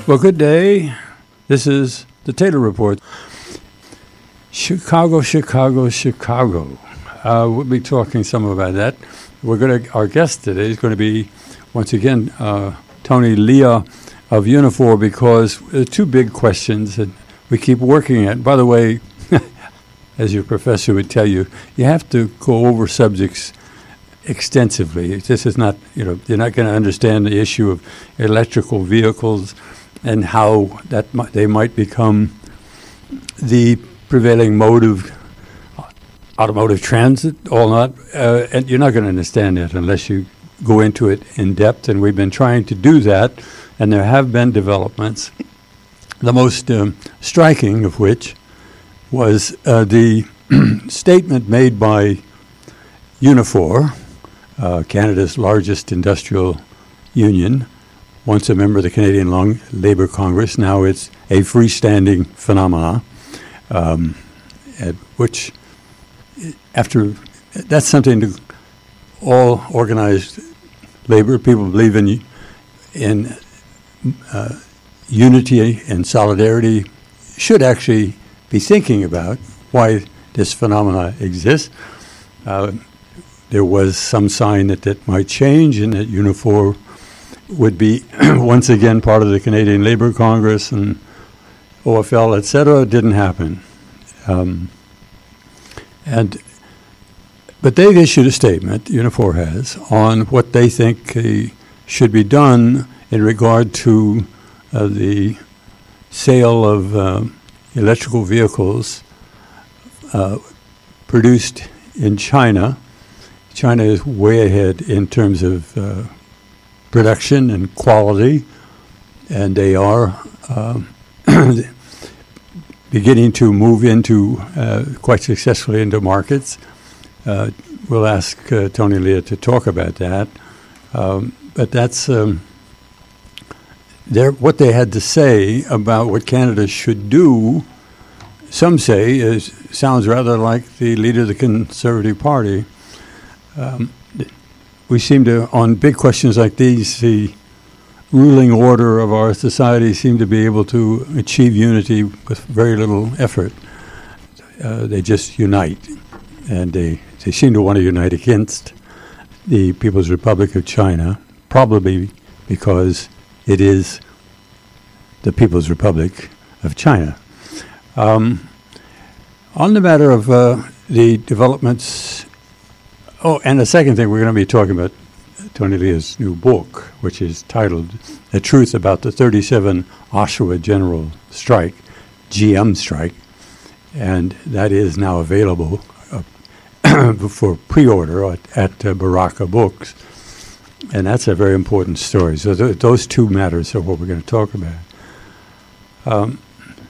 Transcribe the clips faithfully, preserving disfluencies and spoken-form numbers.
Well, good day. This is the Taylor Report. Chicago, Chicago, Chicago. Uh, we'll be talking some about that. We're going to. Our guest today is going to be, once again, uh, Tony Leah of Unifor, because there are two big questions that we keep working at. By the way, as your professor would tell you, you have to go over subjects extensively. This is not, you know, you're not going to understand the issue of electrical vehicles and how that mi- they might become the prevailing mode of automotive transit or not. Uh, and you're not going to understand that unless you go into it in depth. And we've been trying to do that, and there have been developments. The most um, striking of which was uh, the statement made by Unifor, uh, Canada's largest industrial union, once a member of the Canadian Long Labour Congress. Now it's a freestanding phenomena, um, at which, after, that's something to all organized labor. People believe in in uh, unity and solidarity should actually be thinking about why this phenomena exists. Uh, there was some sign that that might change and that Unifor would be once again part of the Canadian Labour Congress and O F L, et cetera. It didn't happen. Um, and But they've issued a statement, Unifor has, on what they think uh, should be done in regard to uh, the sale of uh, electrical vehicles uh, produced in China. China is way ahead in terms of uh, production and quality, and they are uh, beginning to move into, uh, quite successfully into markets. Uh, we'll ask uh, Tony Leah to talk about that. Um, but that's um, their, what they had to say about what Canada should do. Some say is sounds rather like the leader of the Conservative Party. Um, we seem to, on big questions like these, the ruling order of our society seem to be able to achieve unity with very little effort. Uh, they just unite, and they, they seem to want to unite against the People's Republic of China, probably because it is the People's Republic of China. Um, on the matter of uh, the developments, oh, and the second thing, we're going to be talking about Tony Leah's new book, which is titled The Truth About the thirty-seven Oshawa General Strike, G M strike, and that is now available uh, for pre-order at, at uh, Baraka Books, and that's a very important story. So th- those two matters are what we're going to talk about. Um,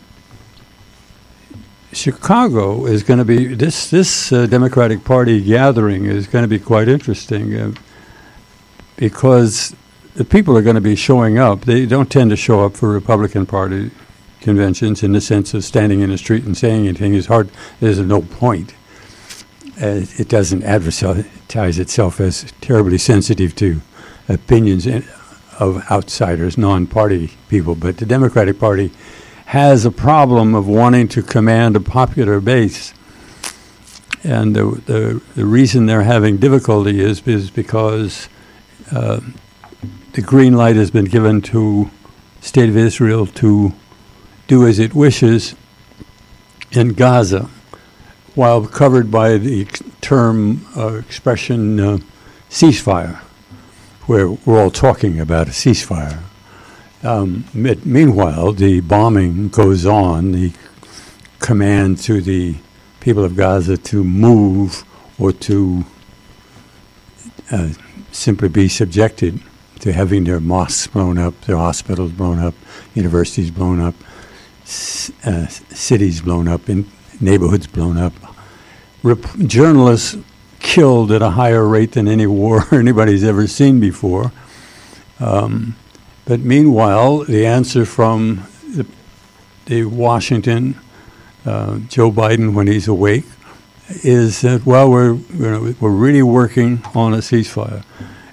Chicago is going to be, this this uh, Democratic Party gathering is going to be quite interesting uh, because the people are going to be showing up. They don't tend to show up for Republican Party conventions in the sense of standing in the street and saying anything. It's hard. There's no point. Uh, it doesn't advertise itself as terribly sensitive to opinions in, of outsiders, non-party people. But the Democratic Party has a problem of wanting to command a popular base. And the the, the reason they're having difficulty is, is because uh, the green light has been given to State of Israel to do as it wishes in Gaza, while covered by the term, uh, expression, uh, ceasefire, where we're all talking about a ceasefire. Um, it, meanwhile, the bombing goes on, the command to the people of Gaza to move or to uh, simply be subjected to having their mosques blown up, their hospitals blown up, universities blown up, c- uh, cities blown up, and neighborhoods blown up. Rep- journalists killed at a higher rate than any war anybody's ever seen before. Um, But meanwhile, the answer from the, the Washington, uh, Joe Biden, when he's awake, is that, well, we're you know, we're really working on a ceasefire.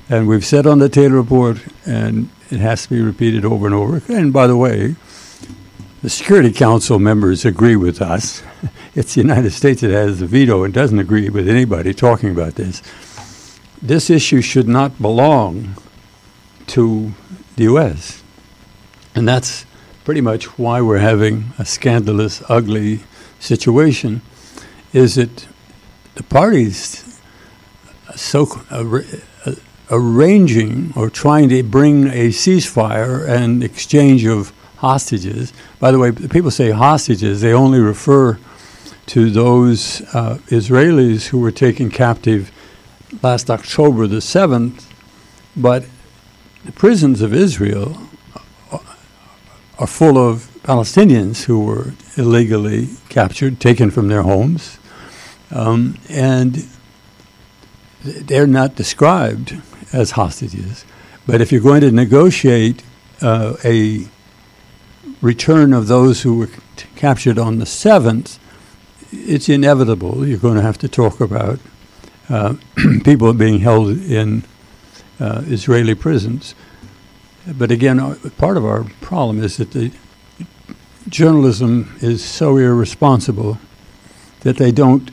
And we've said on the Taylor Report, and it has to be repeated over and over. And by the way, the Security Council members agree with us. It's the United States that has the veto and doesn't agree with anybody talking about this. This issue should not belong to the U S And that's pretty much why we're having a scandalous, ugly situation, is that the parties so uh, uh, arranging or trying to bring a ceasefire and exchange of hostages. By the way, people say hostages, they only refer to those uh, Israelis who were taken captive last October the seventh, but the prisons of Israel are full of Palestinians who were illegally captured, taken from their homes, um, and they're not described as hostages. But if you're going to negotiate uh, a return of those who were t- captured on the seventh, it's inevitable. You're going to have to talk about uh, people being held in uh, Israeli prisons. But again, uh, part of our problem is that the journalism is so irresponsible that they don't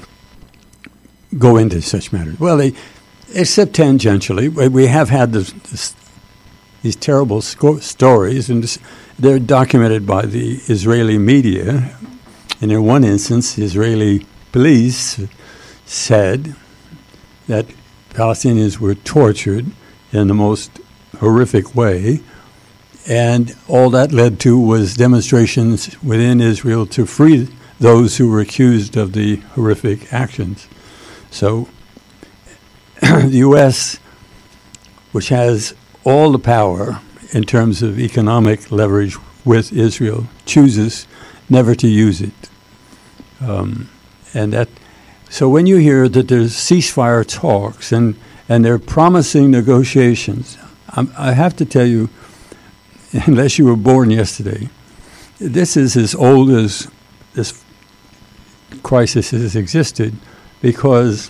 go into such matters. Well, they, except tangentially, we have had this, this, these terrible sco- stories, and this, they're documented by the Israeli media. And in one instance, the Israeli police said that Palestinians were tortured in the most horrific way, and all that led to was demonstrations within Israel to free those who were accused of the horrific actions. So the U S, which has all the power in terms of economic leverage with Israel, chooses never to use it. Um, and that, so when you hear that there's ceasefire talks and, and they're promising negotiations, I'm, I have to tell you, unless you were born yesterday, this is as old as this crisis has existed, because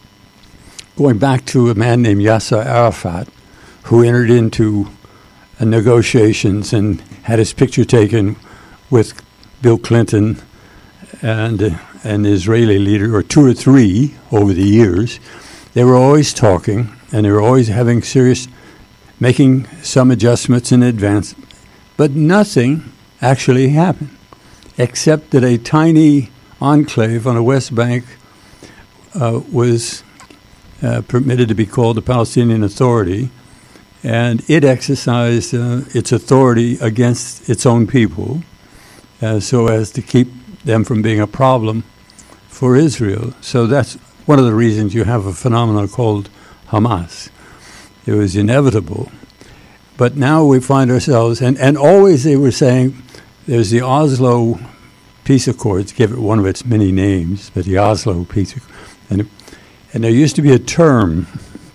going back to a man named Yasser Arafat, who entered into uh, negotiations and had his picture taken with Bill Clinton and uh, an Israeli leader, or two or three over the years, they were always talking, and they were always having serious, making some adjustments in advance, but nothing actually happened, except that a tiny enclave on the West Bank uh, was uh, permitted to be called the Palestinian Authority, and it exercised uh, its authority against its own people uh, so as to keep them from being a problem for Israel. So that's one of the reasons you have a phenomenon called Hamas. It was inevitable. But now we find ourselves, and, and always they were saying, there's the Oslo Peace Accords, give it one of its many names, but the Oslo Peace Accords. And, and there used to be a term,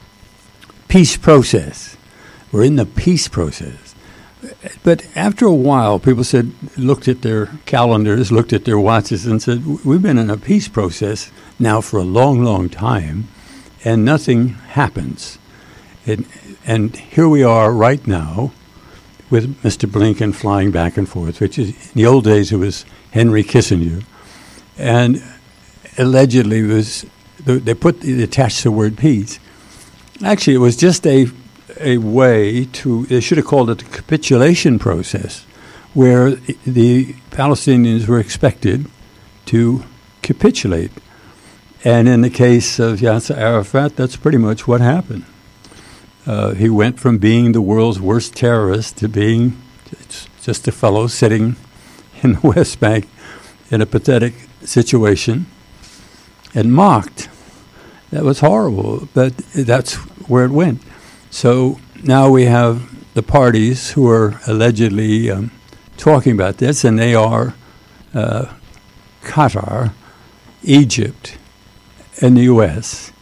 peace process. We're in the peace process. But after a while, people said, looked at their calendars, looked at their watches, and said, we've been in a peace process now for a long, long time, and nothing happens. It, and here we are right now with Mister Blinken flying back and forth, which is, in the old days, it was Henry Kissinger. And allegedly, was they put they attached the word peace. Actually, it was just a a way to, they should have called it the capitulation process, where the Palestinians were expected to capitulate. And in the case of Yasser Arafat, that's pretty much what happened. Uh, he went from being the world's worst terrorist to being just a fellow sitting in the West Bank in a pathetic situation and mocked. That was horrible, but that's where it went. So now we have the parties who are allegedly um, talking about this, and they are uh, Qatar, Egypt, and the U S,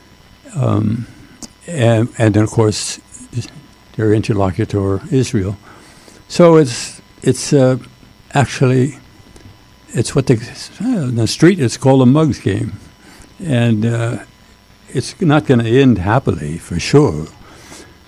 um, and, and then, of course, their interlocutor, Israel. So it's it's uh, actually, it's what they, in the street, it's called a mugs game. And uh, it's not going to end happily, for sure.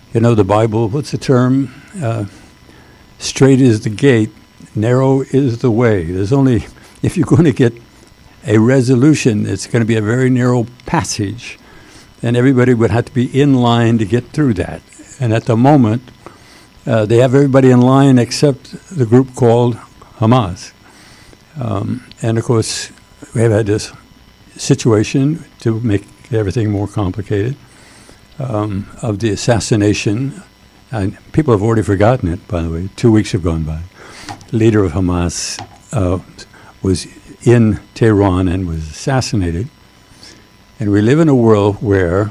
You know, the Bible, what's the term? Uh, straight is the gate, narrow is the way. There's only, if you're going to get a resolution, it's going to be a very narrow passage, and everybody would have to be in line to get through that. And at the moment, uh, they have everybody in line except the group called Hamas. Um, and of course, we have had this situation to make everything more complicated um, of the assassination. And people have already forgotten it, by the way. Two weeks have gone by. The leader of Hamas uh, was in Tehran and was assassinated. And we live in a world where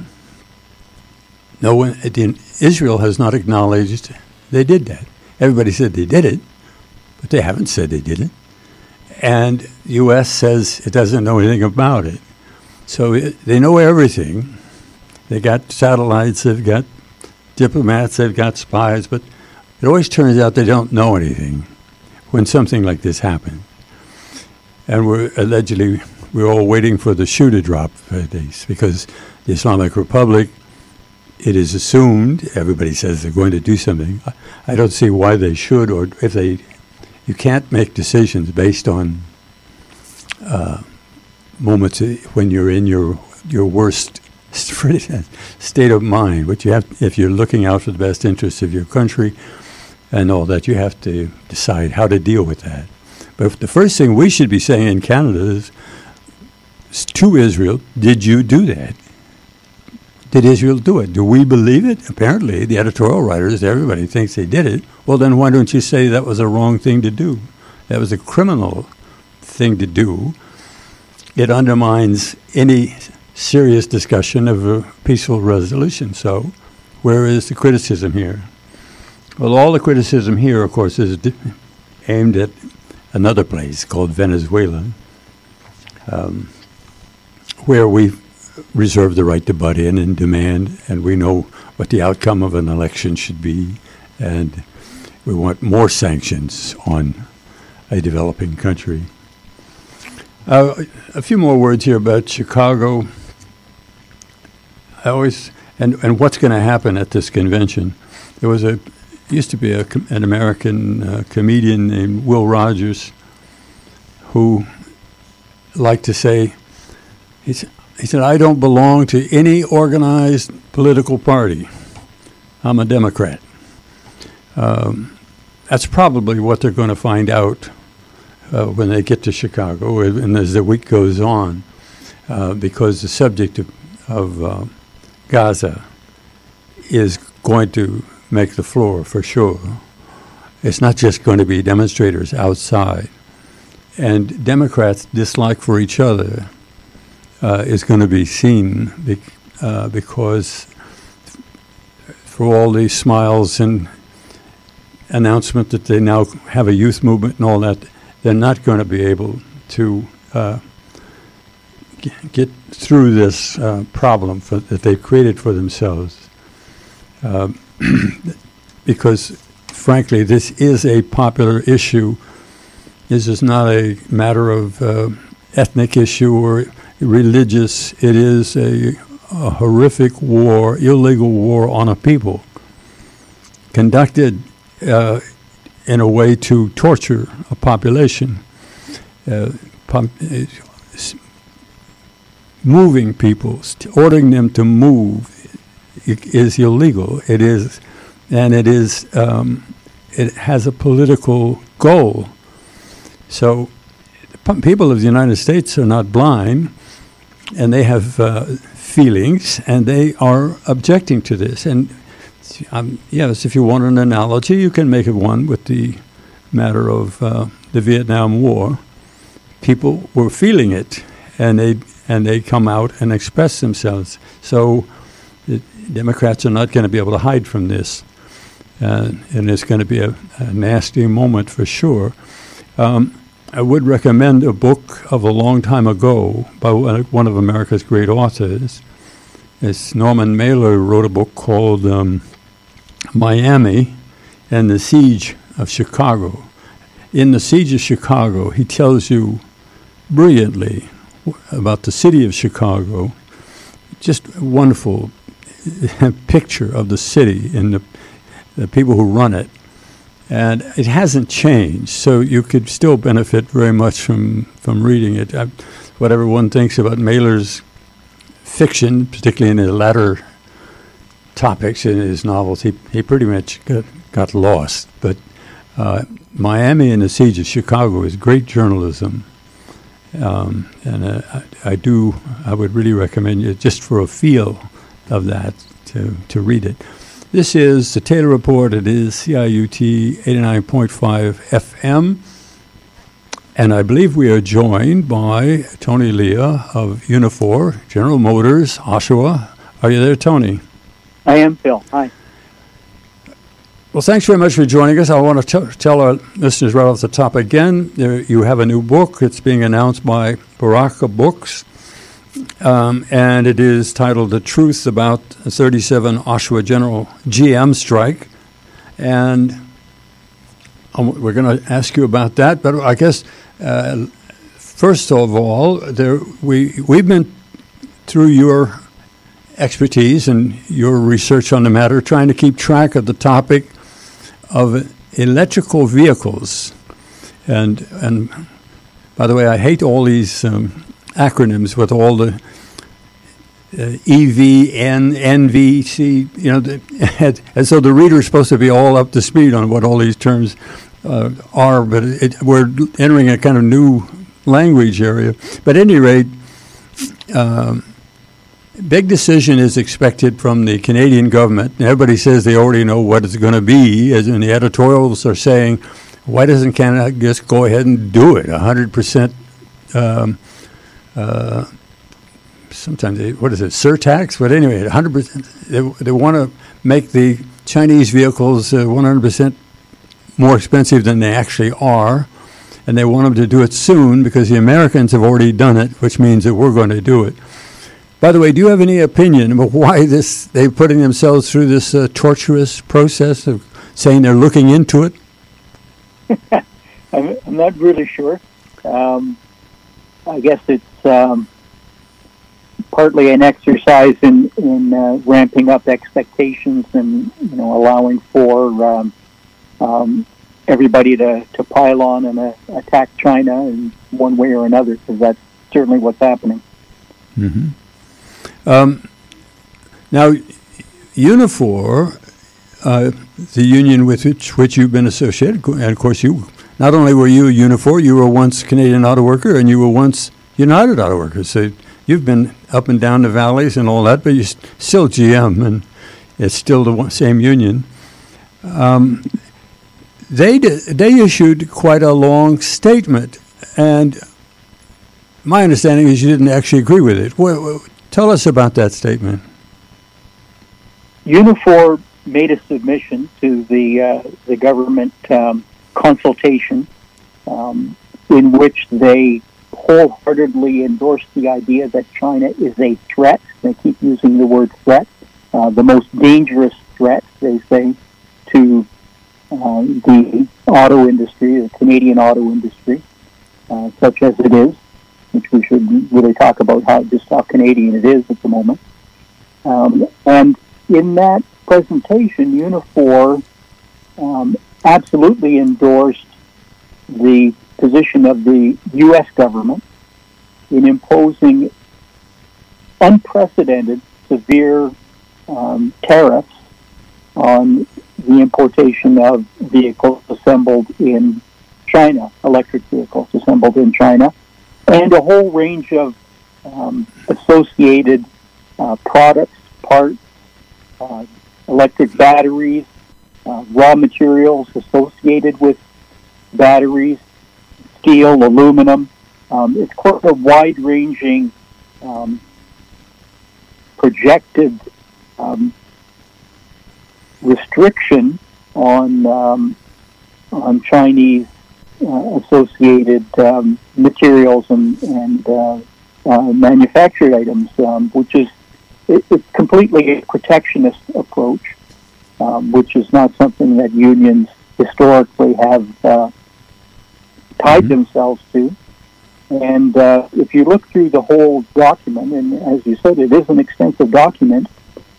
no one, Israel has not acknowledged they did that. Everybody said they did it, but they haven't said they did it. And the U S says it doesn't know anything about it. So it, they know everything. They got satellites, they've got diplomats, they've got spies, but it always turns out they don't know anything when something like this happens. And we're allegedly, we're all waiting for the shoe to drop for this, because the Islamic Republic, it is assumed, everybody says they're going to do something. I, I don't see why they should, or if they, you can't make decisions based on uh, moments when you're in your your worst state of mind. But you have, if you're looking out for the best interests of your country and all that, you have to decide how to deal with that. But the first thing we should be saying in Canada is to Israel, did you do that? Did Israel do it? Do we believe it? Apparently, the editorial writers, everybody thinks they did it. Well, then why don't you say that was a wrong thing to do? That was a criminal thing to do. It undermines any serious discussion of a peaceful resolution. So where is the criticism here? Well, all the criticism here, of course, is d- aimed at another place called Venezuela, um, where we reserve the right to butt in and demand, and we know what the outcome of an election should be, and we want more sanctions on a developing country. Uh, a few more words here about Chicago. I always, and, and what's going to happen at this convention. There was a, used to be a, an American uh, comedian named Will Rogers who liked to say, he, he said, I don't belong to any organized political party. I'm a Democrat. Um, that's probably what they're going to find out uh, when they get to Chicago and as the week goes on, uh, because the subject of, of uh, Gaza is going to make the floor for sure. It's not just going to be demonstrators outside. And Democrats' dislike for each other uh, is going to be seen bec- uh, because for all these smiles and announcement that they now have a youth movement and all that, they're not going to be able to uh, g- get through this uh, problem for, that they've created for themselves. Uh, because, frankly, this is a popular issue. This is not a matter of uh, ethnic issue or religious. It is a, a horrific war, illegal war on a people, conducted uh, in a way to torture a population. Uh, pop- moving people, st- ordering them to move is illegal. It is, and it is, um, it has a political goal. So p- people of the United States are not blind, and they have uh, feelings, and they are objecting to this. And um, yes, if you want an analogy, you can make it one with the matter of uh, the Vietnam War. People were feeling it, and they and they come out and express themselves. So the Democrats are not going to be able to hide from this, uh, and it's going to be a, a nasty moment for sure. Um, I would recommend a book of a long time ago by one of America's great authors. It's Norman Mailer wrote a book called um, Miami and the Siege of Chicago. In the Siege of Chicago, he tells you brilliantly about the city of Chicago. Just wonderful. picture of the city and the, the people who run it. And it hasn't changed, so you could still benefit very much from, from reading it. I, whatever one thinks about Mailer's fiction, particularly in the latter topics in his novels, he, he pretty much got, got lost. But uh, Miami and the Siege of Chicago is great journalism. Um, and uh, I, I do, I would really recommend you, just for a feel of that, to, to read it. This is the Taylor Report. It is C I U T eighty-nine point five F M. And I believe we are joined by Tony Leah of Unifor, General Motors, Oshawa. Are you there, Tony? I am, Phil. Hi. Well, thanks very much for joining us. I want to t- tell our listeners right off the top again, there, you have a new book. It's being announced by Baraka Books. Um, and it is titled The Truth About the thirty-seven Oshawa General G M Strike. And um, we're going to ask you about that. But I guess, uh, first of all, there we, we've been through your expertise and your research on the matter, trying to keep track of the topic of electrical vehicles. And, and by the way, I hate all these Um, acronyms with all the uh, E V, N, N V C, you know, the, and so the reader is supposed to be all up to speed on what all these terms uh, are, but it, we're entering a kind of new language area. But at any rate, um, big decision is expected from the Canadian government. Everybody says they already know what it's going to be, as in the editorials are saying, why doesn't Canada just go ahead and do it, one hundred percent um, Uh, sometimes, they, what is it, surtax? But anyway, one hundred percent, they, they want to make the Chinese vehicles uh, one hundred percent more expensive than they actually are, and they want them to do it soon because the Americans have already done it, which means that we're going to do it. By the way, do you have any opinion about why this they're putting themselves through this uh, torturous process of saying they're looking into it? I'm, I'm not really sure. Um, I guess it's um, partly an exercise in, in uh, ramping up expectations and, you know, allowing for um, um, everybody to, to pile on and uh, attack China in one way or another, because that's certainly what's happening. Mm-hmm. Um, now, Unifor, uh, the union with which, which you've been associated, and of course you, not only were you Unifor, you were once Canadian Auto Worker, and you were once United Auto Workers. So you've been up and down the valleys and all that, but you're still G M, and it's still the one, same union. Um, they did, they issued quite a long statement, and my understanding is you didn't actually agree with it. Well, well, tell us about that statement. Unifor made a submission to the uh, the government um, consultation um, in which they wholeheartedly endorsed the idea that China is a threat. They keep using the word threat, uh, the most dangerous threat, they say, to uh, the auto industry, the Canadian auto industry, uh, such as it is, which we should really talk about how just how Canadian it is at the moment. Um, and in that presentation, Unifor um, absolutely endorsed the position of the U S government in imposing unprecedented severe um, tariffs on the importation of vehicles assembled in China, electric vehicles assembled in China, and a whole range of um, associated uh, products, parts, uh, electric batteries, uh, raw materials associated with batteries, steel, aluminum. Um, it's quite a wide-ranging um, projected um, restriction on um, on Chinese uh, associated um, materials and, and uh, uh, manufactured items, um, which is it, it's completely a protectionist approach, um, which is not something that unions historically have uh, tied mm-hmm. themselves to. And uh, if you look through the whole document, and as you said, it is an extensive document,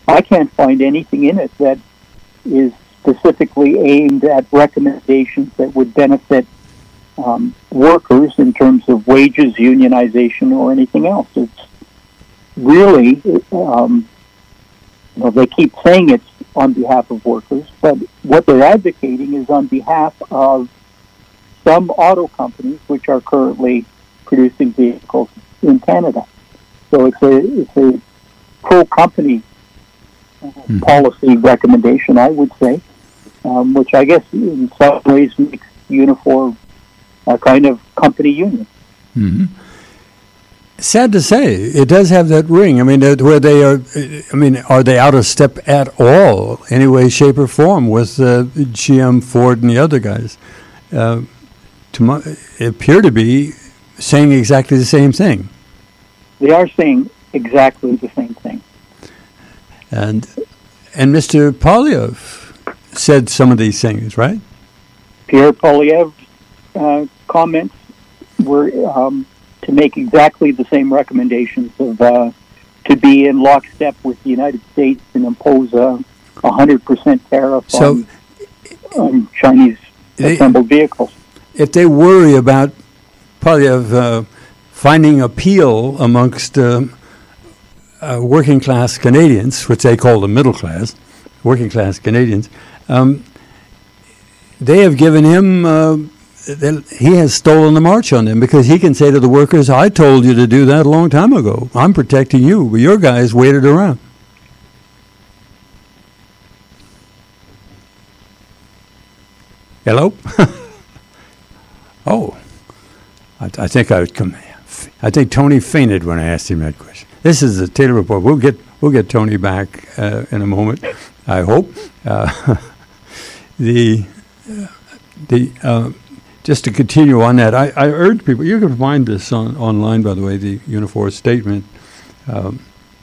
I can't find anything in it that is specifically aimed at recommendations that would benefit um, workers in terms of wages, unionization, or anything else. It's really, um, you know, they keep saying it's on behalf of workers, but what they're advocating is on behalf of some auto companies which are currently producing vehicles in Canada. So it's a it's a pro-company uh, mm-hmm. policy recommendation, I would say, um, which I guess in some ways makes Unifor a kind of company union. Mm-hmm. Sad to say, it does have that ring. I mean, where they are. I mean, are they out of step at all, any way, shape, or form, with uh, G M, Ford, and the other guys? Uh, to my, appear to be saying exactly the same thing. They are saying exactly the same thing. And and Mister Poilievre said some of these things, right? Pierre Poilievre's uh, comments were um, to make exactly the same recommendations of uh, to be in lockstep with the United States and impose a one hundred percent tariff so on, on Chinese they, assembled vehicles. If they worry about Poilievre uh, finding appeal amongst uh, uh, working class Canadians, which they call the middle class, working class Canadians, um, they have given him, uh, they, he has stolen the march on them, because he can say to the workers, I told you to do that a long time ago. I'm protecting you, but your guys waited around. Hello? Oh, I, I think I would come. I think Tony fainted when I asked him that question. This is the Taylor Report. We'll get we'll get Tony back uh, in a moment, I hope. Uh, the the uh, just to continue on that, I, I urge people. You can find this on online, by the way, the Unifor statement. Um,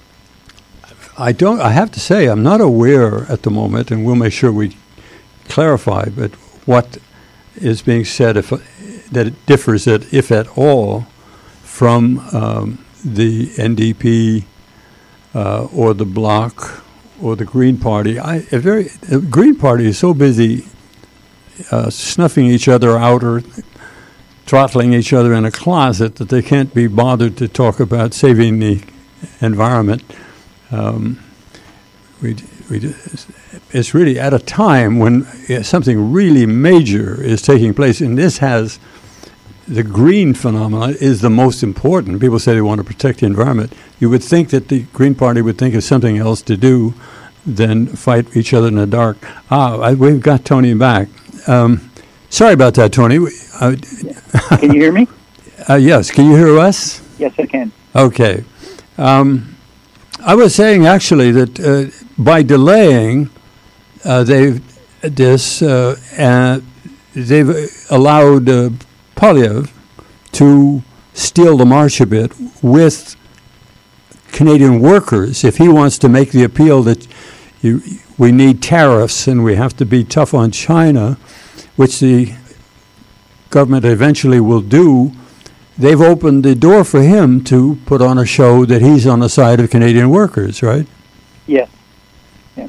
I don't. I have to say, I'm not aware at the moment, and we'll make sure we clarify. But what is being said, if that it differs, that if at all, from um, the N D P uh, or the Bloc or the Green Party. I a very the Green Party is so busy uh, snuffing each other out or throttling each other in a closet that they can't be bothered to talk about saving the environment. Um, we we it's really at a time when something really major is taking place, and this has. The green phenomenon is the most important. People say they want to protect the environment. You would think that the Green Party would think of something else to do than fight each other in the dark. Ah, I, we've got Tony back. Um, sorry about that, Tony. Uh, can you hear me? Uh, yes. Can you hear us? Yes, I can. Okay. Um, I was saying actually that uh, by delaying uh, they've this uh, uh, they've allowed. Uh, Poilievre to steal the march a bit with Canadian workers if he wants to make the appeal that you, we need tariffs and we have to be tough on China, which the government eventually will do. They've opened the door for him to put on a show that he's on the side of Canadian workers, right? Yes. Yeah.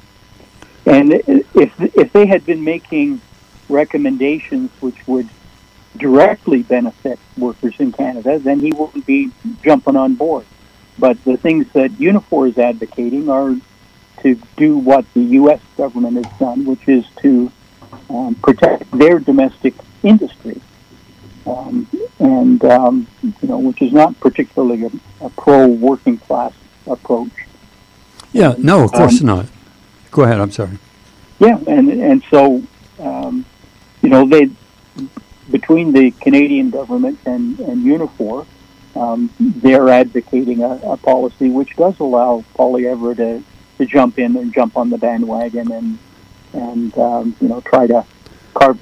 And if if they had been making recommendations which would directly benefit workers in Canada, then he wouldn't be jumping on board. But the things that Unifor is advocating are to do what the U S government has done, which is to um, protect their domestic industry, um, and um, you know, which is not particularly a, a pro-working class approach. Yeah, no, of course um, not. Go ahead. I'm sorry. Yeah, and and so um, you know they. Between the Canadian government and, and Unifor, um, they're advocating a, a policy which does allow Poilievre to, to jump in and jump on the bandwagon and and um, you know try to carve.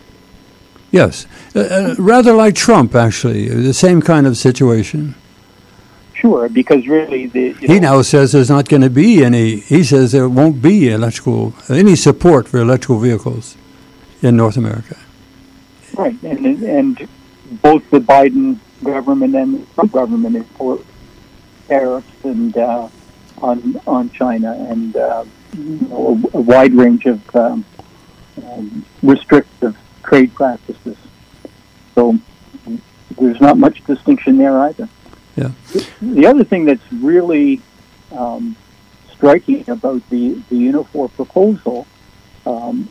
Yes, uh, uh, rather like Trump, actually, the same kind of situation. Sure, because really the he know, now says there's not going to be any. He says there won't be electrical any support for electrical vehicles in North America. Right, and and both the Biden government and the Trump government import tariffs and uh, on on China, and uh, you know, a, a wide range of um, um, restrictive trade practices. So there's not much distinction there either. Yeah. The other thing that's really um, striking about the, the Unifor proposal um,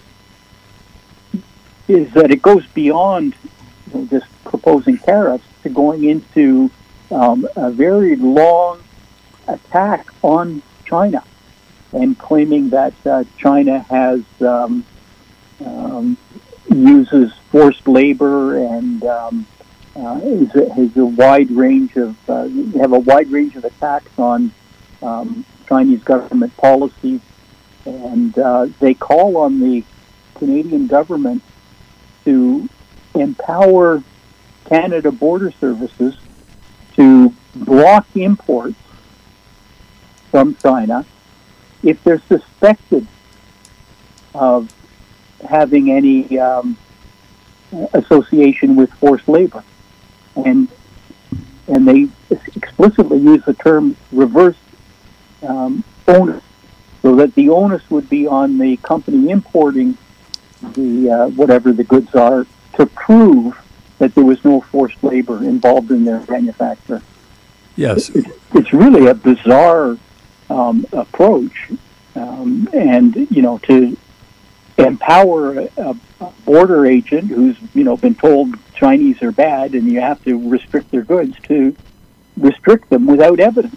is that it goes beyond, you know, just proposing tariffs to going into um, a very long attack on China and claiming that uh, China has um, um, uses forced labor and um, uh, is a, has a wide range of uh, have a wide range of attacks on um, Chinese government policies, and uh, they call on the Canadian government to empower Canada Border Services to block imports from China if they're suspected of having any um, association with forced labor. And and they explicitly use the term reverse um, onus, so that the onus would be on the company importing the uh, whatever the goods are to prove that there was no forced labor involved in their manufacture. Yes. It, it's really a bizarre um, approach, um, and you know, to empower a, a border agent who's, you know, been told Chinese are bad and you have to restrict their goods, to restrict them without evidence.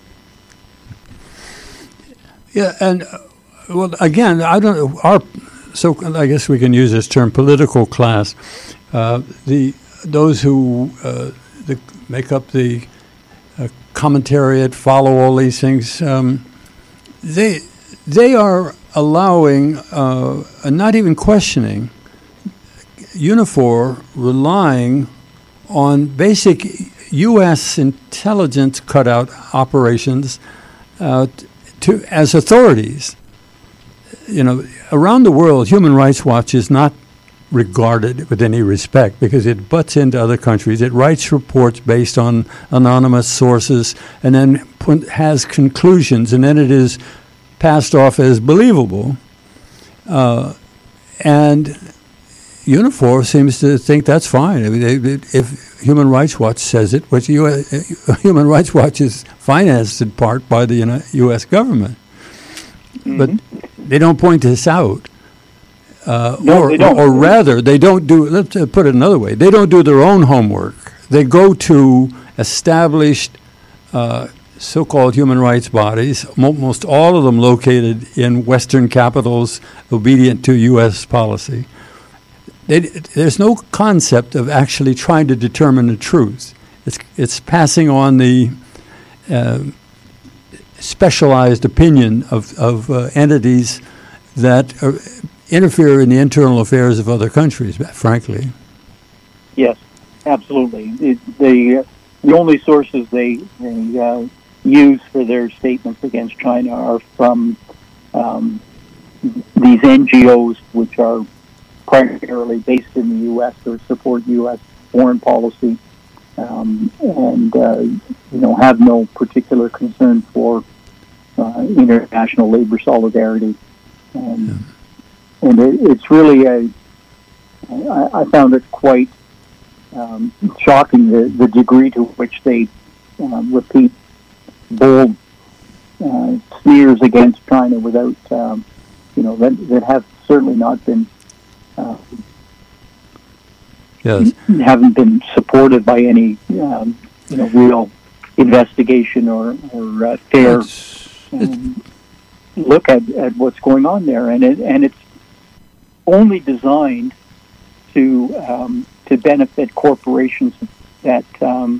Yeah, and uh, well, again, I don't. Our so I guess we can use this term, political class. Uh, the those who uh, the, make up the uh, commentariat, follow all these things. Um, they they are allowing, uh, and not even questioning, Unifor relying on basic U S intelligence cutout operations uh, to as authorities. You know, around the world, Human Rights Watch is not regarded with any respect because it butts into other countries. It writes reports based on anonymous sources and then put, has conclusions, and then it is passed off as believable. Uh, and Unifor seems to think that's fine. I mean, they, if Human Rights Watch says it, which U S, Human Rights Watch is financed in part by the U S government. Mm-hmm. But they don't point this out. Uh, no, or, they don't. or rather, they don't do, let's put it another way, they don't do their own homework. They go to established uh, so-called human rights bodies, almost all of them located in Western capitals obedient to U S policy. They, there's no concept of actually trying to determine the truth. It's, it's passing on the uh, specialized opinion of, of uh, entities that are, interfere in the internal affairs of other countries, frankly. Yes, absolutely. It, they, uh, the only sources they, they uh, use for their statements against China are from um, these N G Os, which are primarily based in the U S or support U S foreign policy, um, and uh, you know, have no particular concern for uh, international labor solidarity. Um, yeah. And it, it's really a, I, I found it quite um, shocking, the, the degree to which they uh, repeat bold uh, sneers against China without, um, you know, that, that have certainly not been, uh, yes. haven't been supported by any, um, you know, real investigation or, or uh, fair it's, it's, um, look at, at what's going on there. And it, and it's only designed to um, to benefit corporations that um,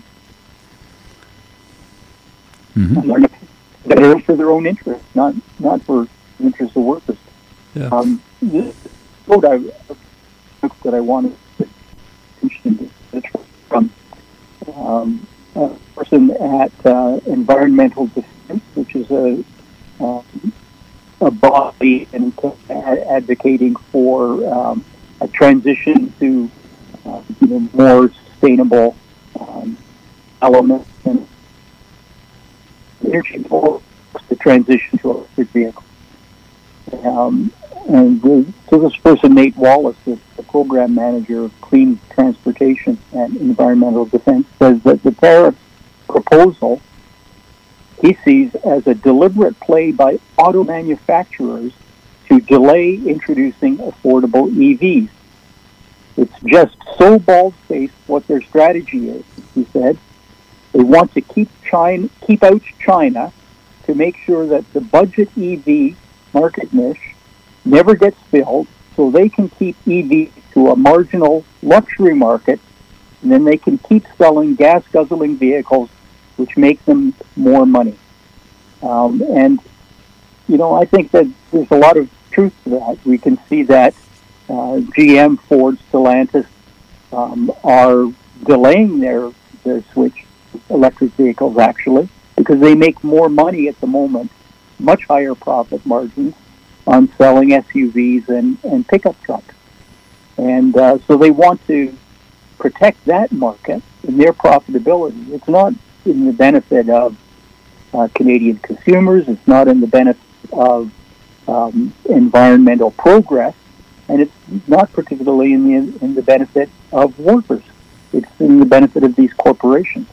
mm-hmm. are, that are for their own interest, not not for the interest of workers. Yeah. Um, this quote I, that I wanted to mention from um, a person at uh, Environmental Defense, which is a uh, a body and advocating for um, a transition to uh, you know, more sustainable um, elements and energy for the transition to electric vehicles. Um, and the, so this person, Nate Wallace, the, the program manager of Clean Transportation and Environmental Defense, says that the tariff proposal he sees as a deliberate play by auto manufacturers to delay introducing affordable E Vs. It's just so bald-faced what their strategy is, he said. They want to keep China, keep out China to make sure that the budget E V market niche never gets filled, so they can keep E Vs to a marginal luxury market, and then they can keep selling gas-guzzling vehicles, which make them more money. Um, and, you know, I think that there's a lot of truth to that. We can see that uh, G M, Ford, Stellantis um, are delaying their, their switch to electric vehicles, actually, because they make more money at the moment, much higher profit margins on selling S U Vs and, and pickup trucks. And uh, so they want to protect that market and their profitability. It's not in the benefit of uh, Canadian consumers. It's not in the benefit of um, environmental progress. And it's not particularly in the, in the benefit of workers. It's in the benefit of these corporations,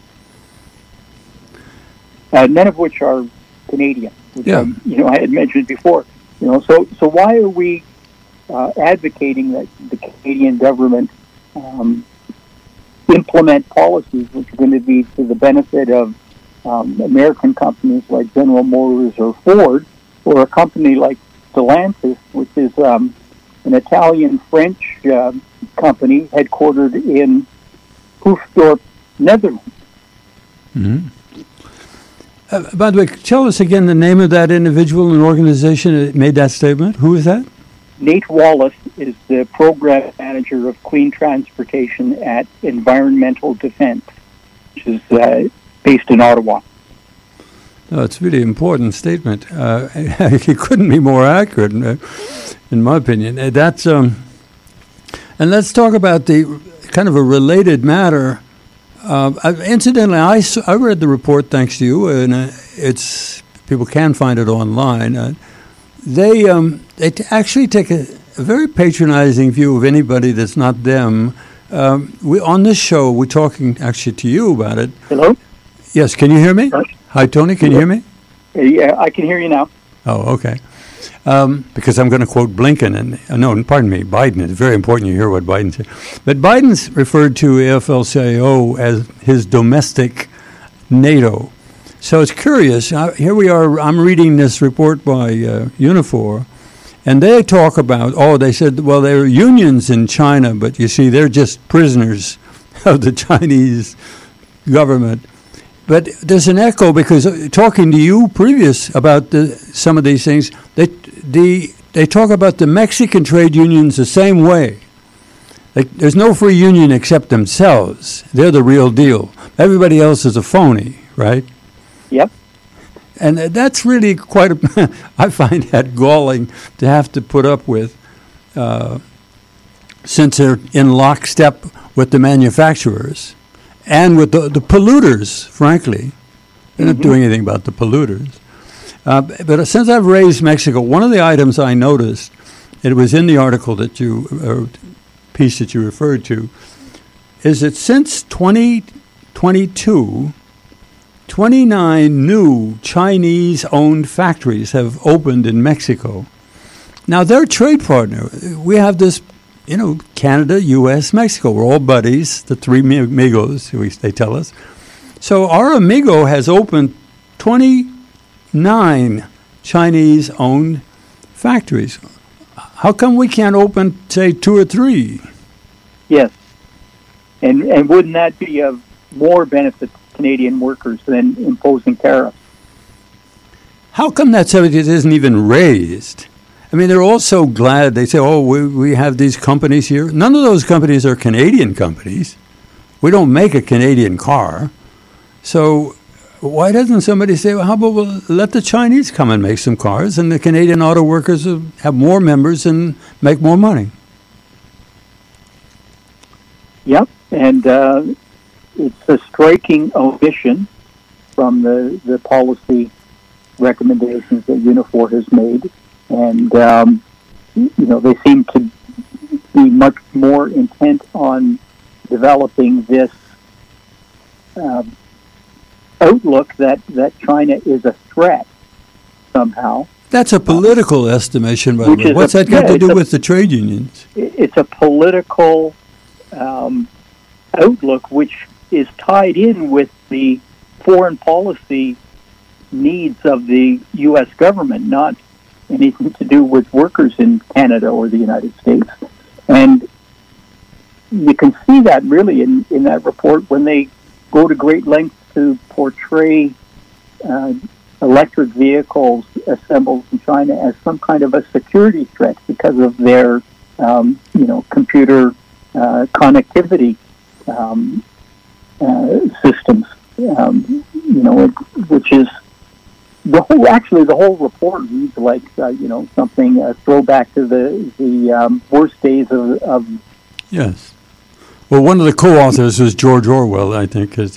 uh, none of which are Canadian, which yeah. I, you know, I had mentioned before. You know, so so why are we uh, advocating that the Canadian government um, implement policies which are going to be to the benefit of um, American companies like General Motors or Ford, or a company like Stellantis, which is um, an Italian-French uh, company headquartered in Hoofddorp, Netherlands? Mm-hmm. Uh, by the way, tell us again the name of that individual and organization that made that statement. Who is that? Nate Wallace is the program manager of clean transportation at Environmental Defense, which is uh, based in Ottawa. No, it's a really important statement. Uh, it couldn't be more accurate, in, in my opinion. Uh, that's um, and let's talk about the kind of a related matter. Uh, I, incidentally, I, I read the report thanks to you, and uh, it's people can find it online. Uh, they um, they t- actually take a, a very patronizing view of anybody that's not them. Um, we on this show, we're talking actually to you about it. Hello? Yes, can you hear me? Huh? Hi, Tony, can you hear me? Yeah, I can hear you now. Oh, okay. Um, because I'm going to quote Blinken, and uh, no, pardon me, Biden. It's very important you hear what Biden said. But Biden's referred to A F L C I O as his domestic NATO. So it's curious. Uh, here we are. I'm reading this report by uh, Unifor, and they talk about, oh, they said, well, there are unions in China, but you see, they're just prisoners of the Chinese government. But there's an echo because uh, talking to you previous about the, some of these things, they the they talk about the Mexican trade unions the same way. Like, there's no free union except themselves. They're the real deal. Everybody else is a phony, right? Yep. And that's really quite a, I find that galling to have to put up with, uh, since they're in lockstep with the manufacturers. And with the, the polluters, frankly. They're not mm-hmm. doing anything about the polluters. Uh, but since I've raised Mexico, one of the items I noticed, it was in the article that you, or piece that you referred to, is that since twenty twenty-two, twenty-nine new Chinese-owned factories have opened in Mexico. Now, they're a trade partner. We have this, you know, Canada, U S, Mexico. We're all buddies, the three amigos, they tell us. So our amigo has opened twenty-nine Chinese-owned factories. How come we can't open, say, two or three? Yes. And and wouldn't that be of more benefit to Canadian workers than imposing tariffs? How come that subject isn't even raised? I mean, they're all so glad. They say, oh, we, we have these companies here. None of those companies are Canadian companies. We don't make a Canadian car. So why doesn't somebody say, well, how about we'll let the Chinese come and make some cars, and the Canadian auto workers will have more members and make more money? Yep, and uh, it's a striking omission from the, the policy recommendations that Unifor has made, and um, you know they seem to be much more intent on developing this uh, outlook that, that China is a threat somehow. That's a political uh, estimation, by the way. What's a, that got yeah, to do a, with the trade unions? It's a political um, outlook which is tied in with the foreign policy needs of the U S government, not anything to do with workers in Canada or the United States. And you can see that really in, in that report when they go to great lengths to portray uh, electric vehicles assembled in China as some kind of a security threat because of their, um, you know, computer uh, connectivity um, uh, systems. Um, you know, it, which is the whole. Actually, the whole report reads like uh, you know something a throwback to the the um, worst days of, of. Yes. Well, one of the co-authors was George Orwell, I think. Cause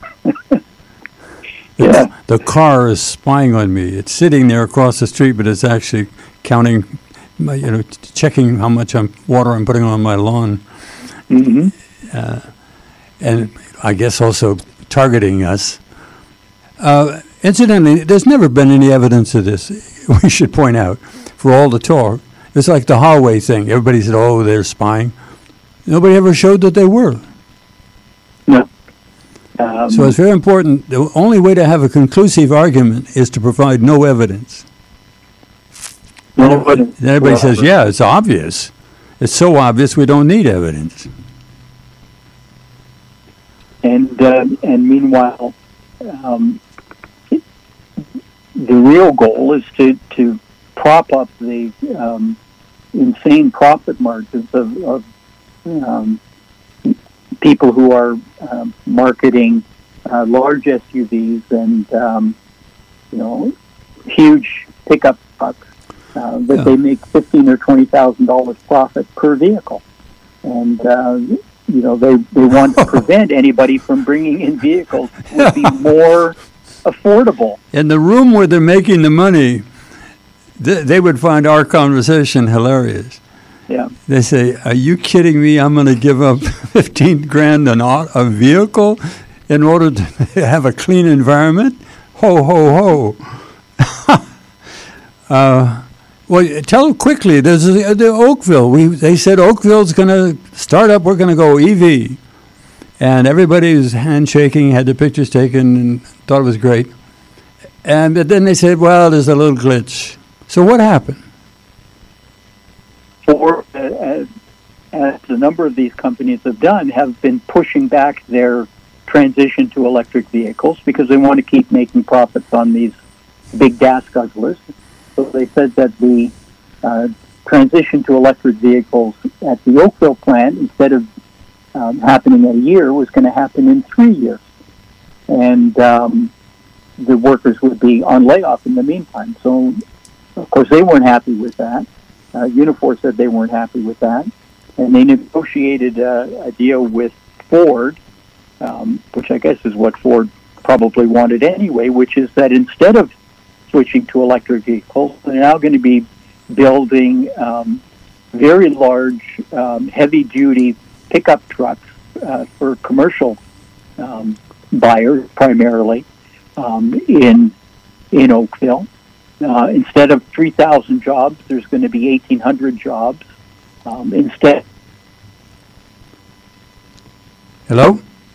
yeah. The car is spying on me. It's sitting there across the street, but it's actually counting, my, you know, checking how much I'm, water I'm putting on my lawn. Mm-hmm. Uh, and I guess also targeting us. Uh, incidentally, there's never been any evidence of this, we should point out, for all the talk. It's like the Huawei thing. Everybody said, oh, they're spying. Nobody ever showed that they were. No. Um, so it's very important. The only way to have a conclusive argument is to provide no evidence. No evidence. Then everybody well, says, yeah, it's obvious. It's so obvious we don't need evidence. And uh, and meanwhile, um, it, the real goal is to, to prop up the um, insane profit margins of, of um, people who are um, marketing uh, large S U Vs and um, you know huge pickup trucks uh, that yeah. they make fifteen or twenty thousand dollars profit per vehicle, and uh, you know they, they want to prevent anybody from bringing in vehicles that would be more affordable. In the room where they're making the money, th- they would find our conversation hilarious. Yeah. They say, are you kidding me? I'm going to give up fifteen grand an a vehicle in order to have a clean environment? Ho, ho, ho. uh, well, tell quickly, there's the, the Oakville. We They said Oakville's going to start up, we're going to go E V. And everybody was handshaking, had the pictures taken, and thought it was great. And but then they said, well, there's a little glitch. So what happened? For, uh, as, as a number of these companies have done, have been pushing back their transition to electric vehicles because they want to keep making profits on these big gas guzzlers. So they said that the uh, transition to electric vehicles at the Oakville plant, instead of um, happening in a year, was going to happen in three years. And um, the workers would be on layoff in the meantime. So, of course, they weren't happy with that. Uh, Unifor said they weren't happy with that, and they negotiated uh, a deal with Ford, um, which I guess is what Ford probably wanted anyway, which is that instead of switching to electric vehicles, they're now going to be building um, very large, um, heavy-duty pickup trucks uh, for commercial um, buyers primarily um, in in Oakville. Uh, instead of three thousand jobs, there's going to be eighteen hundred jobs. Um, instead. Hello?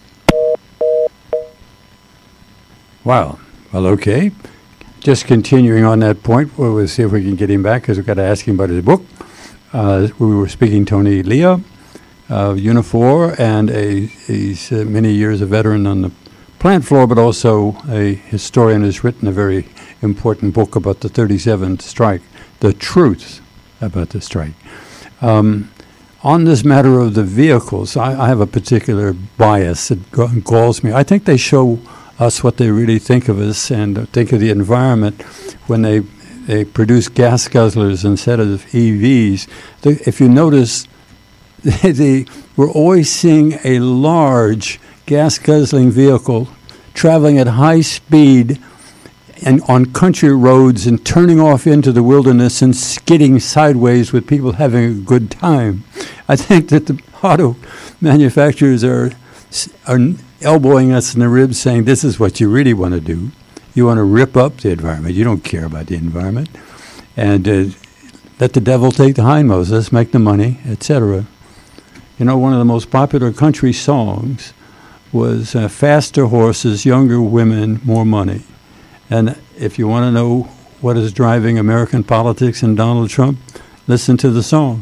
Wow. Well, okay. Just continuing on that point, we'll see if we can get him back because we've got to ask him about his book. Uh, we were speaking Tony Leah of Unifor, and a, he's uh, many years a veteran on the plant floor, but also a historian who's written a very important book about the thirty-seventh strike, The Truth About the Strike. Um, on this matter of the vehicles, I, I have a particular bias that galls me. I think they show us what they really think of us and think of the environment when they they produce gas guzzlers instead of E Vs. The, if you notice, they, they, we're always seeing a large gas-guzzling vehicle traveling at high speed and on country roads and turning off into the wilderness and skidding sideways with people having a good time. I think that the auto manufacturers are are elbowing us in the ribs, saying this is what you really want to do. You want to rip up the environment. You don't care about the environment. And uh, let the devil take the hindmost. Let's make the money, et cetera. You know, one of the most popular country songs was uh, Faster Horses, Younger Women, More Money. And if you want to know what is driving American politics and Donald Trump, listen to the song.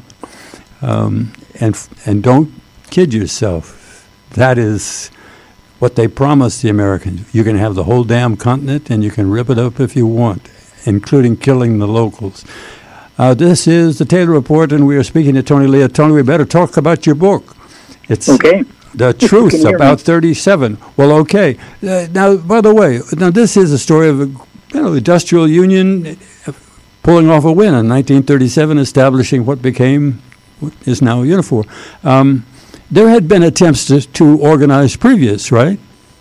Um, and and don't kid yourself. That is what they promised the Americans. You can have the whole damn continent, and you can rip it up if you want, including killing the locals. Uh, this is the Taylor Report, and we are speaking to Tony Lea. Tony, we better talk about your book. It's okay. The Truth About thirty-seven. Well, okay. Uh, now, by the way, now this is a story of a you know, industrial union pulling off a win in nineteen thirty-seven, establishing what became, what is now Unifor. Um, there had been attempts to, to organize previous, right?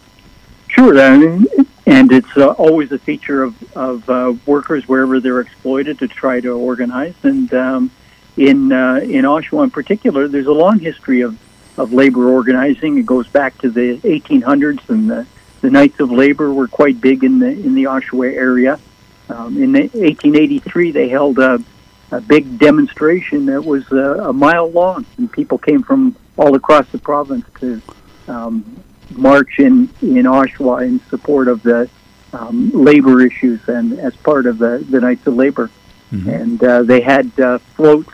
Sure, and, and it's uh, always a feature of, of uh, workers wherever they're exploited to try to organize. And um, in uh, in Oshawa in particular, there's a long history of, of labor organizing. It goes back to the eighteen hundreds, and the, the Knights of Labor were quite big in the in the Oshawa area. Um, in eighteen eighty-three, they held a, a big demonstration that was uh, a mile long, and people came from all across the province to um, march in, in Oshawa in support of the um, labor issues and as part of the, the Knights of Labor. Mm-hmm. And uh, they had uh, floats,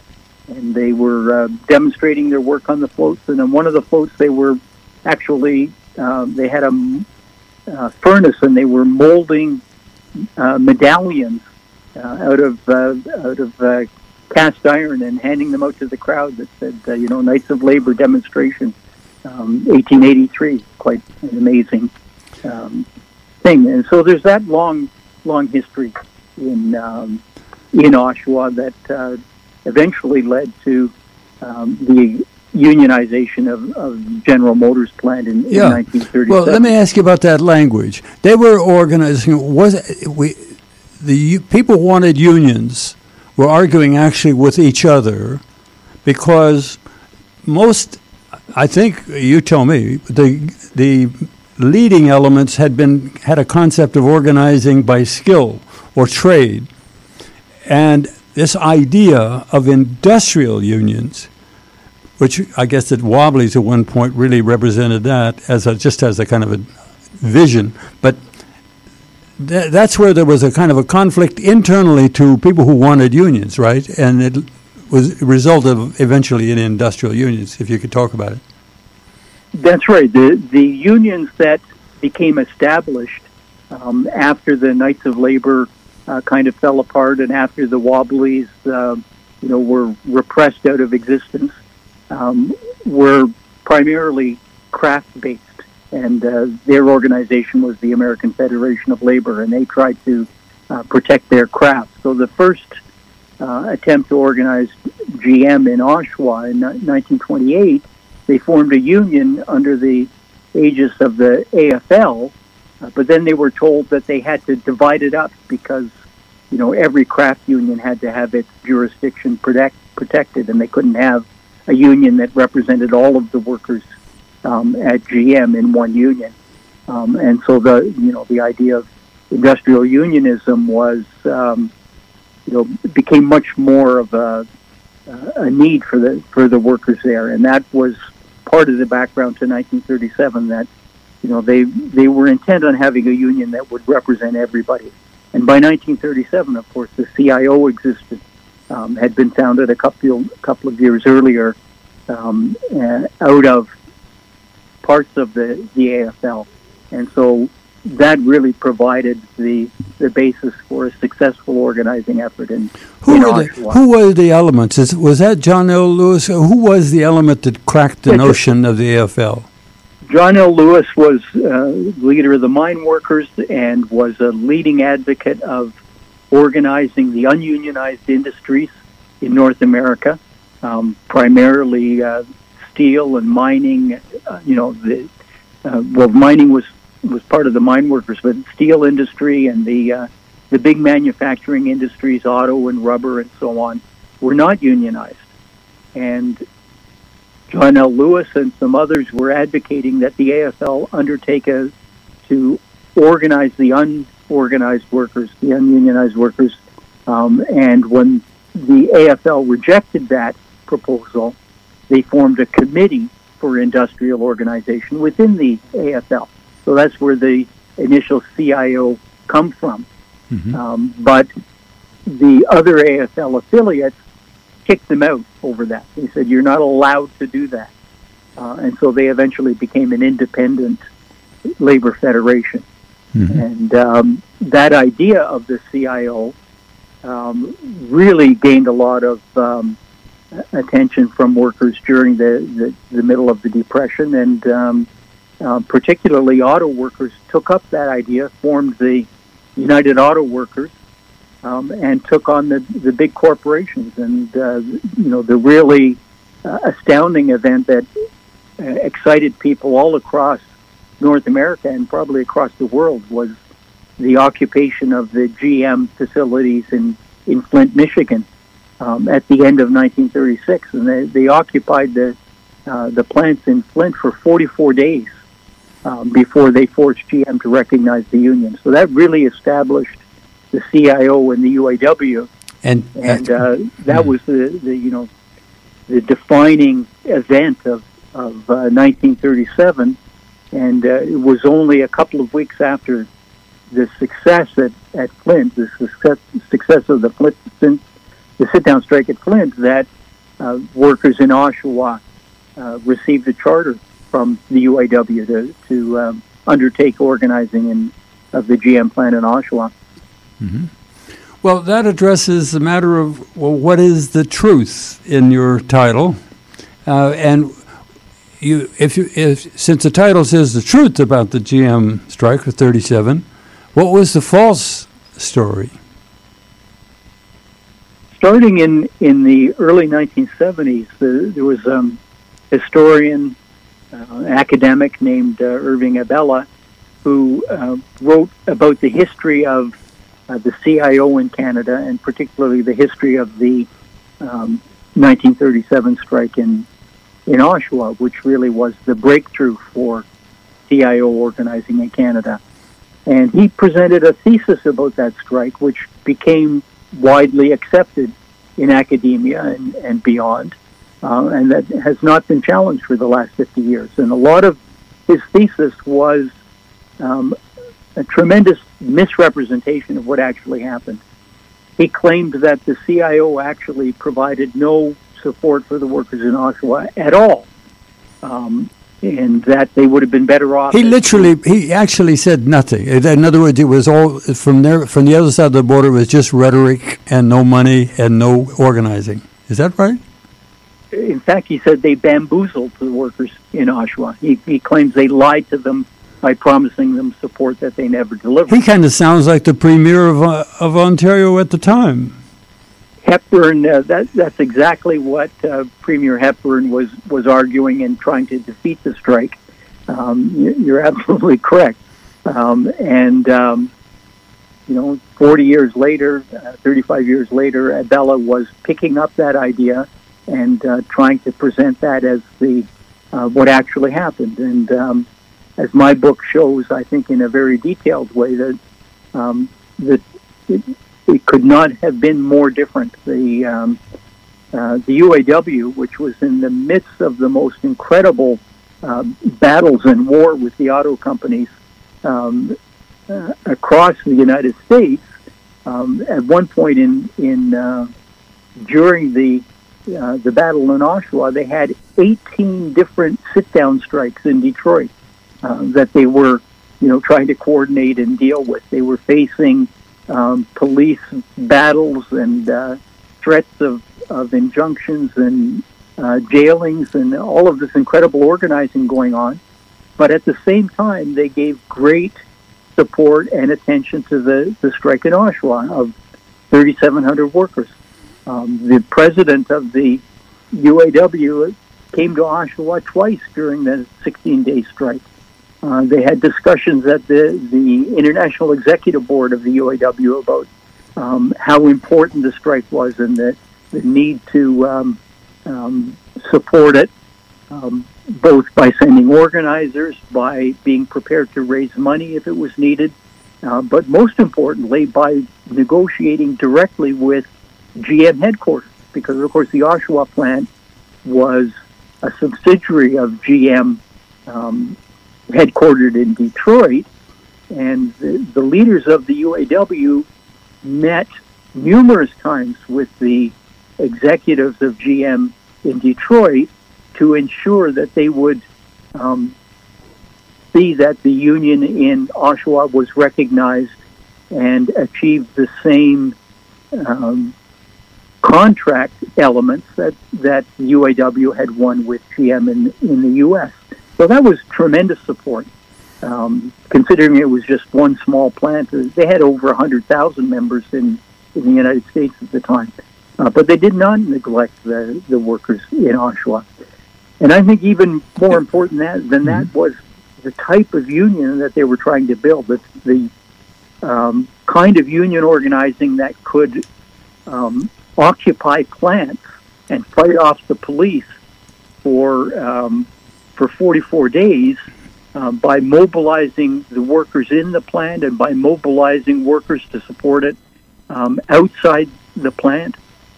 and they were uh, demonstrating their work on the floats. And on one of the floats, they were actually, um, they had a uh, furnace, and they were molding uh, medallions uh, out of uh, out of uh, cast iron and handing them out to the crowd that said, uh, you know, Knights of Labor demonstration, um, eighteen eighty-three, quite an amazing um, thing. And so there's that long, long history in um, in Oshawa that uh, eventually led to um, the unionization of, of General Motors plant in, yeah. in nineteen thirty-seven. Well, let me ask you about that language. They were organizing, was it, we, the people wanted unions, were arguing actually with each other because most, I think you tell me, the the leading elements had been had a concept of organizing by skill or trade, and this idea of industrial unions, which I guess that Wobblies at one point really represented that as a, just as a kind of a vision, but th- that's where there was a kind of a conflict internally to people who wanted unions, right? And it was a result of eventually in industrial unions, if you could talk about it. That's right. The the unions that became established um, after the Knights of Labor uh, kind of fell apart, and after the Wobblies, uh, you know, were repressed out of existence, um, were primarily craft-based, and uh, their organization was the American Federation of Labor, and they tried to uh, protect their craft. So the first uh, attempt to organize G M in Oshawa in nineteen twenty-eight, they formed a union under the aegis of the A F L, uh, but then they were told that they had to divide it up because, you know, every craft union had to have its jurisdiction protect, protected, and they couldn't have a union that represented all of the workers um, at G M in one union. Um, and so the, you know, the idea of industrial unionism was, um, you know, became much more of a, a need for the for the workers there, and that was part of the background to nineteen thirty-seven. That, you know, they they were intent on having a union that would represent everybody. And by nineteen thirty-seven, of course, the C I O existed, um, had been founded a couple couple of years earlier, um, uh, out of parts of the the A F L, and so that really provided the the basis for a successful organizing effort in, who in were the, Who were the elements? Is, was that John L. Lewis? Who was the element that cracked the notion of the A F L? John L. Lewis was uh, leader of the mine workers and was a leading advocate of organizing the ununionized industries in North America, um, primarily uh, steel and mining. Uh, you know, the uh, well, mining was was part of the mine workers, but steel industry and the uh, the big manufacturing industries, auto and rubber and so on, were not unionized. And John L. Lewis and some others were advocating that the A F L undertake a, to organize the unorganized workers, the ununionized workers. Um, and when the A F L rejected that proposal, they formed a committee for industrial organization within the A F L. So that's where the initial C I O come from. Mm-hmm. Um, but the other A F L affiliates kicked them out over that. They said, you're not allowed to do that. Uh, and so they eventually became an independent labor federation. Mm-hmm. And um, that idea of the C I O um, really gained a lot of um, attention from workers during the, the, the middle of the Depression. And um, uh, particularly auto workers took up that idea, formed the United Auto Workers, Um, and took on the, the big corporations. And, uh, you know, the really uh, astounding event that uh, excited people all across North America and probably across the world was the occupation of the G M facilities in, in Flint, Michigan um, at the end of nineteen thirty-six. And they, they occupied the, uh, the plants in Flint for forty-four days um, before they forced G M to recognize the union. So that really established the C I O and the U A W, and and uh, that was the, the you know the defining event of of uh, nineteen thirty-seven, and uh, it was only a couple of weeks after the success at, at Flint, the success success of the Flint the sit down strike at Flint, that uh, workers in Oshawa uh, received a charter from the U A W to to um, undertake organizing in of the G M plant in Oshawa. Mm-hmm. Well, that addresses the matter of, well, what is the truth in your title? Uh, and you, if you, if, since the title says the truth about the G M strike of thirty-seven, what was the false story? Starting in, in the early nineteen seventies, the, there was a um, historian, uh, academic named uh, Irving Abella, who uh, wrote about the history of Uh, the C I O in Canada, and particularly the history of the um, nineteen thirty-seven strike in in Oshawa, which really was the breakthrough for C I O organizing in Canada. And he presented a thesis about that strike, which became widely accepted in academia and, and beyond, uh, and that has not been challenged for the last fifty years. And a lot of his thesis was um, a tremendous misrepresentation of what actually happened. He claimed that the C I O actually provided no support for the workers in Oshawa at all, um, and that they would have been better off. He literally, he actually said nothing. In other words, it was all from there, from the other side of the border, it was just rhetoric and no money and no organizing. Is that right? In fact, he said they bamboozled the workers in Oshawa. He, he claims they lied to them by promising them support that they never delivered. He kind of sounds like the Premier of uh, of Ontario at the time. Hepburn, uh, that, that's exactly what uh, Premier Hepburn was, was arguing and trying to defeat the strike. Um, you're absolutely correct. Um, and, um, you know, forty years later, uh, thirty-five years later, Abella was picking up that idea and uh, trying to present that as the uh, what actually happened. And um, as my book shows, I think in a very detailed way, that um, that it, it could not have been more different. The um, uh, the U A W, which was in the midst of the most incredible uh, battles and war with the auto companies um, uh, across the United States, um, at one point in in uh, during the uh, the battle in Oshawa, they had eighteen different sit-down strikes in Detroit. Uh, that they were, you know, trying to coordinate and deal with. They were facing um, police battles and uh, threats of, of injunctions and uh, jailings and all of this incredible organizing going on. But at the same time, they gave great support and attention to the, the strike in Oshawa of thirty-seven hundred workers. Um, the president of the U A W came to Oshawa twice during the sixteen-day strike. Uh, they had discussions at the, the International Executive Board of the U A W about um, how important the strike was and the, the need to um, um, support it, um, both by sending organizers, by being prepared to raise money if it was needed, uh, but most importantly, by negotiating directly with G M headquarters, because, of course, the Oshawa plant was a subsidiary of G M, um, headquartered in Detroit, and the, the leaders of the U A W met numerous times with the executives of G M in Detroit to ensure that they would um, see that the union in Oshawa was recognized and achieved the same um, contract elements that, that U A W had won with G M in, in the U S. So that was tremendous support, um, considering it was just one small plant. They had over one hundred thousand members in, in the United States at the time. Uh, but they did not neglect the, the workers in Oshawa. And I think even more important that, than that mm-hmm. was the type of union that they were trying to build, the, the um, kind of union organizing that could um, occupy plants and fight off the police for um, for forty-four days uh, by mobilizing the workers in the plant and by mobilizing workers to support it um, outside the plant.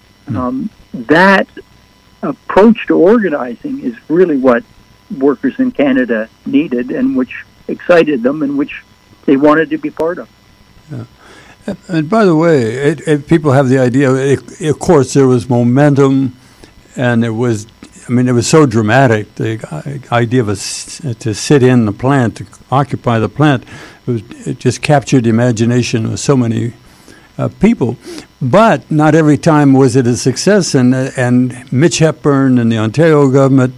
Um, that approach to organizing is really what workers in Canada needed and which excited them and which they wanted to be part of. Yeah. And by the way, it, it, people have the idea, it, of course, there was momentum, and it was, I mean, it was so dramatic, the idea of a, to sit in the plant, to occupy the plant, it, was, it just captured the imagination of so many uh, people. But not every time was it a success, and, uh, and Mitch Hepburn and the Ontario government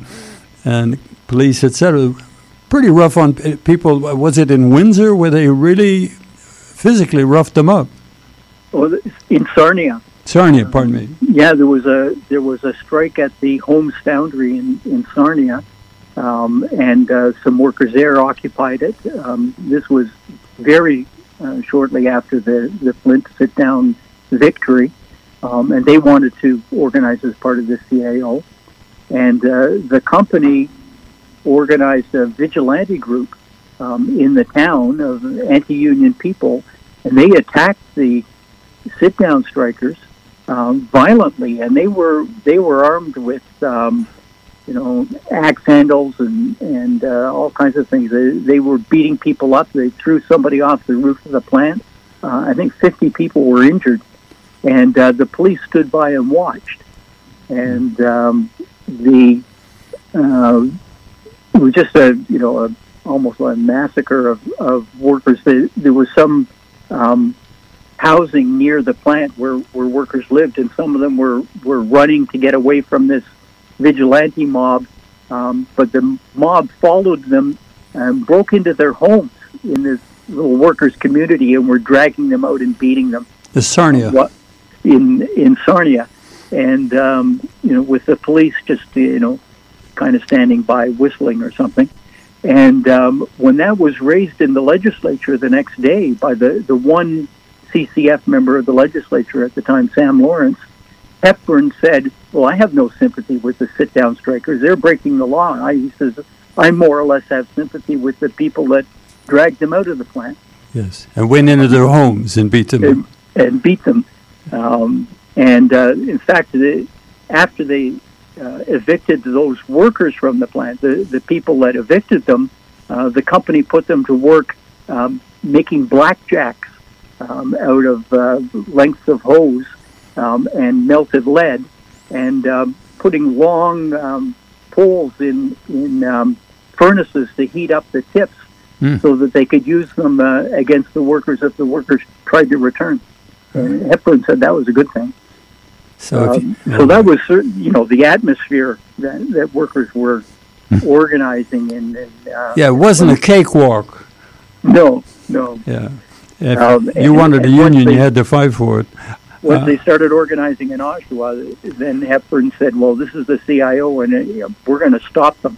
and police, et cetera, pretty rough on people. Was it in Windsor where they really physically roughed them up? Well, in Sarnia. Sarnia, pardon me. Yeah, there was a there was a strike at the Holmes Foundry in, in Sarnia, um, and uh, some workers there occupied it. Um, this was very uh, shortly after the, the Flint sit-down victory, um, and they wanted to organize as part of the C A O. And uh, the company organized a vigilante group um, in the town of anti-union people, and they attacked the sit-down strikers um, violently, and they were they were armed with um, you know axe handles and and uh, all kinds of things. They, they were beating people up. They threw somebody off the roof of the plant. Uh, I think fifty people were injured, and uh, the police stood by and watched. And um, the uh, it was just a you know a, almost a massacre of, of workers. There, there was some um, housing near the plant where, where workers lived, and some of them were, were running to get away from this vigilante mob. Um, but the mob followed them and broke into their homes in this little workers' community and were dragging them out and beating them. The Sarnia. In in Sarnia, and um, you know, with the police just you know, kind of standing by whistling or something. And um, when that was raised in the legislature the next day by the, the one C C F member of the legislature at the time, Sam Lawrence, Hepburn said, well, I have no sympathy with the sit-down strikers. They're breaking the law. I, he says, I more or less have sympathy with the people that dragged them out of the plant. Yes, and went into their homes and beat them. And, and beat them. Um, and uh, in fact, the, after they Uh, evicted those workers from the plant, the, the people that evicted them, uh, the company put them to work um, making blackjacks um, out of uh, lengths of hose um, and melted lead, and um, putting long um, poles in, in um, furnaces to heat up the tips mm. so that they could use them uh, against the workers if the workers tried to return. And Hepburn said that was a good thing. So, um, you, you know, so that was, you know, the atmosphere that, that workers were organizing in. in uh, yeah, it wasn't a cakewalk. No, no. Yeah, if um, you and, wanted and a union, they, you had to fight for it. Once uh, they started organizing in Oshawa, then Hepburn said, "Well, this is the C I O, and uh, you know, we're going to stop them."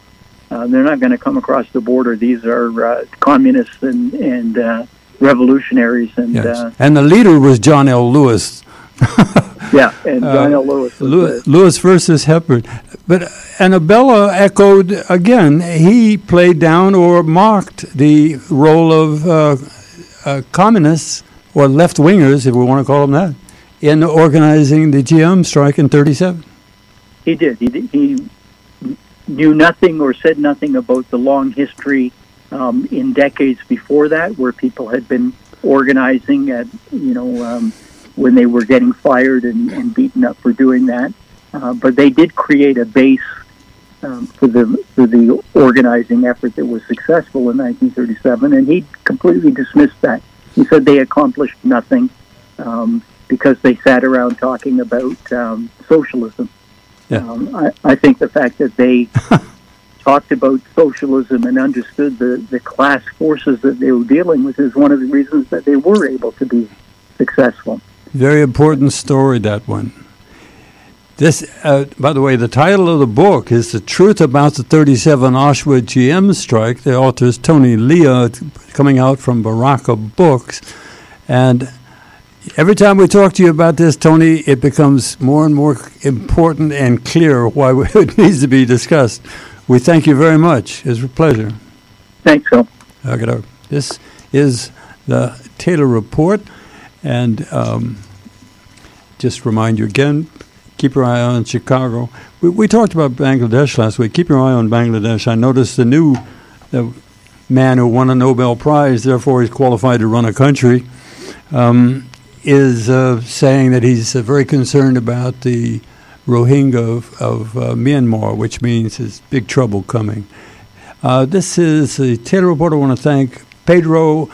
Uh, they're not going to come across the border. These are uh, communists and, and uh, revolutionaries. And yes. uh, and the leader was John L. Lewis. yeah, and John uh, L. Lewis. Lewis, Lewis versus Hepburn. But Annabella echoed again. He played down or mocked the role of uh, uh, communists or left-wingers, if we want to call them that, in organizing the G M strike in thirty-seven. He did. He did. He knew nothing or said nothing about the long history um, in decades before that, where people had been organizing at, you know, um, when they were getting fired and, and beaten up for doing that. Uh, but they did create a base um, for the for the organizing effort that was successful in nineteen thirty-seven, and he completely dismissed that. He said they accomplished nothing um, because they sat around talking about um, socialism. Yeah. Um, I, I think the fact that they talked about socialism and understood the, the class forces that they were dealing with is one of the reasons that they were able to be successful. Very important story, that one. This, uh, by the way, the title of the book is The Truth About the thirty-seven Oshawa G M Strike. The author is Tony Leah. It's coming out from Baraka Books. And every time we talk to you about this, Tony, it becomes more and more important and clear why it needs to be discussed. We thank you very much. It's a pleasure. Thanks, Phil. Okay, this is the Taylor Report. And um, just remind you again, keep your eye on Chicago. We, we talked about Bangladesh last week. Keep your eye on Bangladesh. I noticed the new the man who won a Nobel Prize, therefore he's qualified to run a country, um, is uh, saying that he's uh, very concerned about the Rohingya of, of uh, Myanmar, which means there's big trouble coming. Uh, this is the Taylor Report. I want to thank Pedro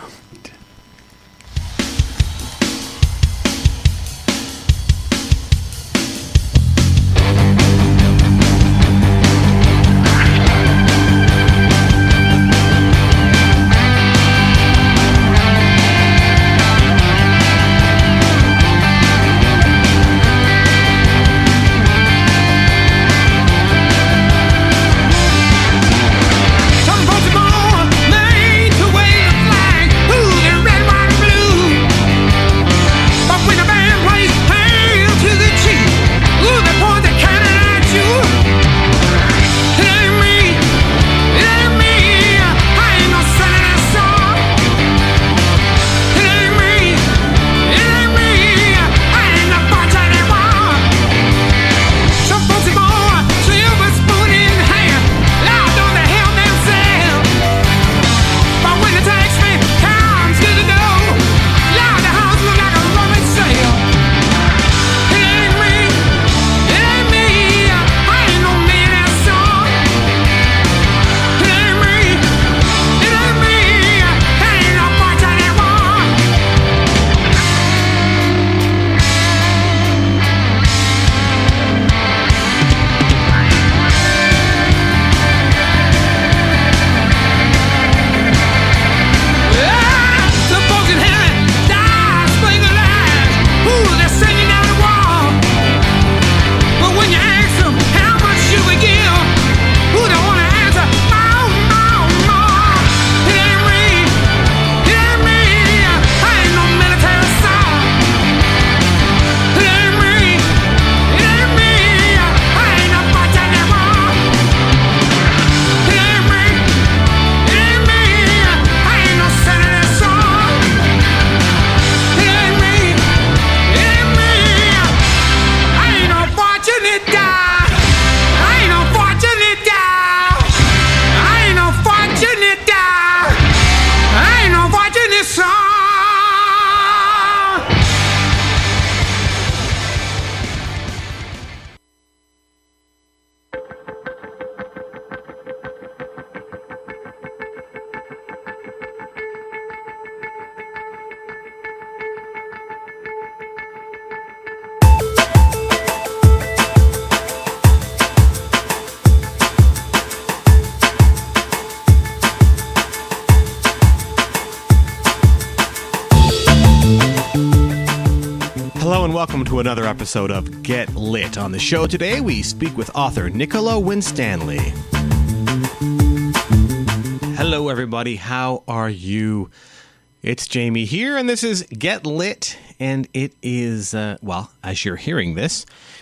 welcome to another episode of Get Lit. On the show today, we speak with author Nicola Winstanley. Hello, everybody. How are you? It's Jamie here, and this is Get Lit, and it is, uh, well, as you're hearing this,